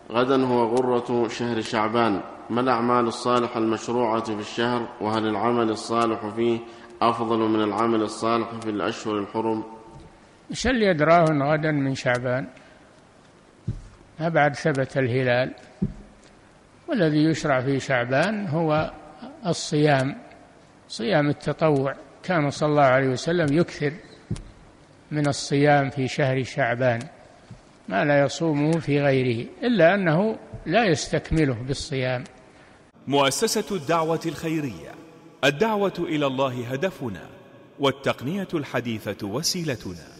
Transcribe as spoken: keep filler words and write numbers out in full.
غدا هو غرة شهر شعبان، ما الأعمال الصالحة المشروعة في الشهر؟ وهل العمل الصالح فيه أفضل من العمل الصالح في الأشهر الحرم؟ إيش اللي يدراه غدا من شعبان؟ ما بعد ثبت الهلال. والذي يشرع في شعبان هو الصيام، صيام التطوع. كان صلى الله عليه وسلم يكثر من الصيام في شهر شعبان ما لا يصومه في غيره، إلا أنه لا يستكمله بالصيام. مؤسسة الدعوة الخيرية، الدعوة إلى الله هدفنا، والتقنية الحديثة وسيلتنا.